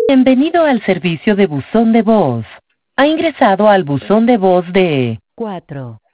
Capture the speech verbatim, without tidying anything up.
Bienvenido al servicio de buzón de voz. Ha ingresado al buzón de voz de cuatro